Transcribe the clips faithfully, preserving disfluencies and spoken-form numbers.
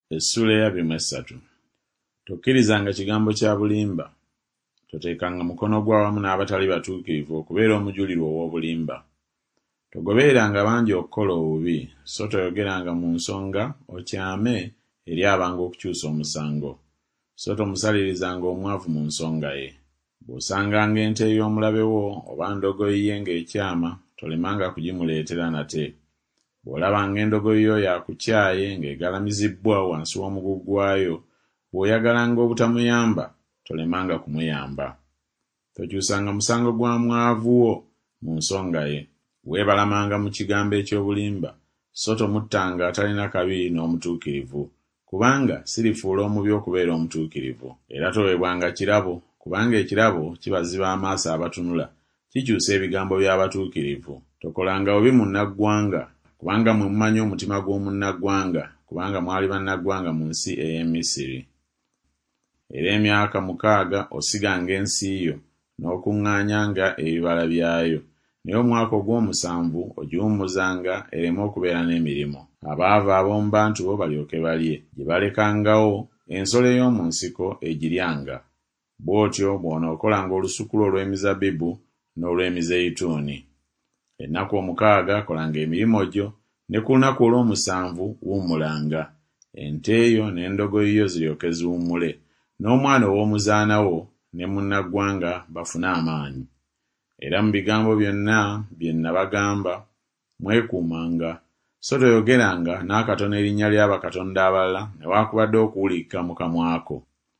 Essula ey'abiri mu esatu. Tokkirizanga kigambo kya bulimba. Toteekanga mukono gwo awamu n'abatali batuukirivu okubeera omujulirwa ow'obulimba. Togobereranga bangi okukola obubi, so toyogeranga mu nsonga okyame eri abanga okukyusa omusango. So tomusalirizanga omwavu mu nsonga ye. Bw'osanganga ente y'omulabe wo oba ndogoyi ye ng'ekyama, tolemanga kugimuleetera nate. Bw'olabanga endogoyi yo yakukyaye ng'egalamizibbwa wansi w'omugugu gwayo, bw'oyagalanga obutamuyamba, tolemanga kumuyamba. Tokyusanga musango gwa mwavu wo mu nsonga ye. Weebalamanga mu kigambo eky'obulimba, so tomuttanga atalina kabi n'omutuukirivu, kubanga sirifuula omubi okubeera omutuukirivu. Era toweebwanga kirabo, kubanga ekirabo kibaziba amaaso abatunula, kikyusa ebigambo by'abatuukirivu. Tokolanga bubi munnaggwanga, kubanga mwe mumanyi omutima gw'omunnaggwanga, kubanga mwali bannaggwanga mu nsi ey'e Misiri. Era emyaka mukaaga osiganga ensi yo, n'okuŋŋaanyanga ebibala byayo. Naye omwaka ogw'omusanvu ogiwummuzanga ereme okubeera n'emirimu. Abaavu ab'omu bantu bo balyoke balye, gye balekangawo ensolo ey'omu nsiko egiryanga. Bw'otyo bw'onookolanga olusukulo olw'emizabbibu n'olw'emizeyituuni. Ennaku omukaaga kolanga emirimu gyo, ne ku lunaku olw'omusanvu wummulanga. Ente yo n'endogoyi yo ziryoke ziwummule, n'omwana ow'omuzaana wo ne munnaggwanga bafune amaanyi. Era mu bigambo byonna bye nabagamba mwekuumanga, so toyogeranga n'akatono erinnya lya bakatonda abalala newaakubadde okuwulikika mu kamwako.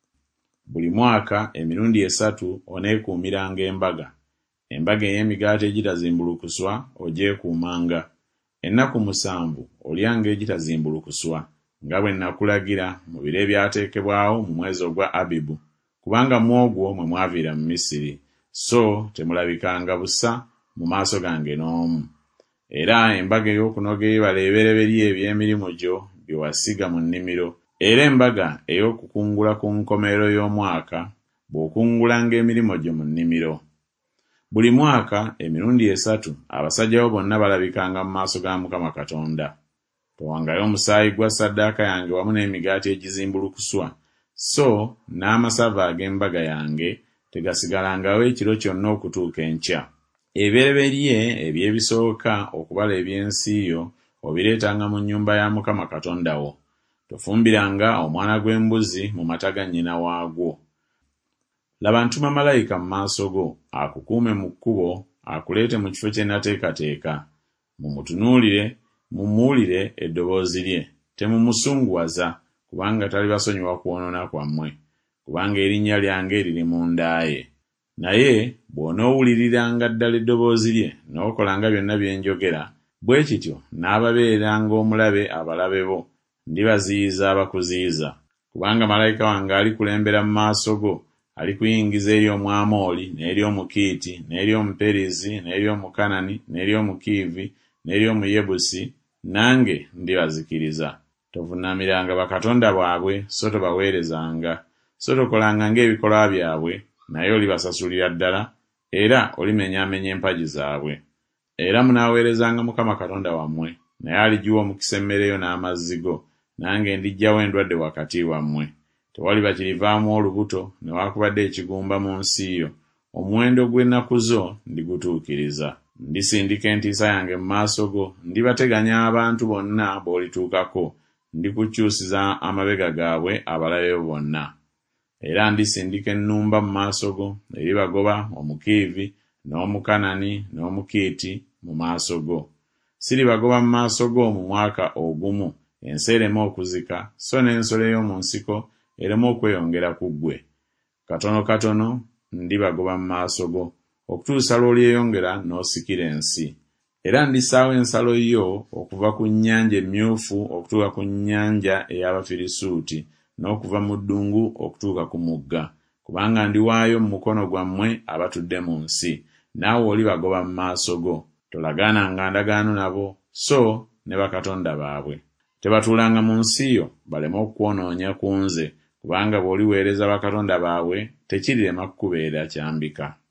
Buli mwaka emirundi esatu oneekuumiranga embaga. Embaga ey'emigaati egitazimbulukuswa ogyekuumanga. Ennaku musanvu olyanga egitazimbulukuswa, nga bwe nakulagira mu biro ebyateekebwawo mu mwezi ogwa Abibu, kubanga mu ogwo mwe mwaviira mu Misiri, so temulabikanga busa mu maaso gange n'omu. Era embaga ey'okunoga ebibala ebibereberye eby'emirimu gyo bye wasiga mu nnimiro, era embaga ey'okukungula ku nkomerero y'omwaka bw'okungulanga emirimu gyo mu nnimiro. Buli mwaka emirundi esatu abasajja bo bonna balabikanga mu maaso ga Mukama Katonda. Towangayo omusaayi gwa ssaddaaka yange wamu n'emigaati egizimbulukuswa, so n'amasavu ag'embaga yange tegasigalangawo ekiro kyonna okutuuka enkya. Ebibereberye eby'ebisooka okubala eby'ensi yo obireetanga mu nnyumba ya Mukama Katonda wo. Tofumbiranga omwana gw'embuzi mu mata ga nnyina waagwo. Laba ntuma malayika mu maaso go, akukuume mu kkubo, akuleete mu kifo kye nateekateeka. Mumutunuulire, mumuwulire eddoboozi lye. Temumusunguwaza, kubanga tali basonyiwa kwonoona kwammwe, kubanga erinnya lyange liri mu nda ye. Naye bw'onoowuliriranga ddala eddoboozi lye, n'okolanga byonna bye njogera, bwe kityo n'ababeeranga omulabe abalabe bo, ndibaziyiza abakuziyiza. Kubanga malayika wange alikulembera mu maaso go, alikuyingiza eri Omwamoli, n'eri Omukiiti, n'eri Omuperizi, n'eri Omukanani, n'eri Omukiivi, n'eri Omuyebusi, nange ndibazikiriza. Tovuunamiranga bakatonda baabwe, so tobaweerezanga. So tokolanga ng'ebikolwa byabwe, naye olibasasulira ddala, era olimenyaamenya empagi zaabwe. Era munaaweerezanga Mukama Katonda wammwe, naye aligiwa omukisa emmere yo n'amazzi go, nange ndiggyawo endwadde wakati wammwe. Tewaliba kirivaamu olubuto newaakubadde ekigumba mu nsi yo. Omuwendo gw'ennaku zo ndigutuukiriza. Ndisindika entiisa yange mu maaso go, ndibateganya abantu bonna b'olituukako, ndikukyusiza amabega gaabwe abalabe bo bonna. Era ndisindika ennumba mu maaso go, eribagoba Omukiivi, n'Omukanani, n'Omukiiti mu maaso go. Siribagoba mu maaso go mu mwaka ogumu, ensi ereme okuzika, so n'ensolo ey'omu nsiko ereme okweyongera ku ggwe. Katono katono ndibagoba mu maaso go, okutuusa lw'olyeyongera n'osikira ensi. Era ndisaawo ensalo yo okuva ku nnyanja emmyufu okutuuka ku nnyanja ey'Abafirisuuti, n'okuva mu ddungu okutuuka ku mugga, kubanga ndiwaayo mu mukono gwammwe abatudde mu nsi, naawe olibagoba mu maaso go. Tolagaananga ndagaano nabo, so ne bakatonda baabwe. Tebatuulanga mu nsi yo baleme okwononya ku nze, kubanga bw'oliweereza bakatonda baabwe tekirirema kukubeera kyambika.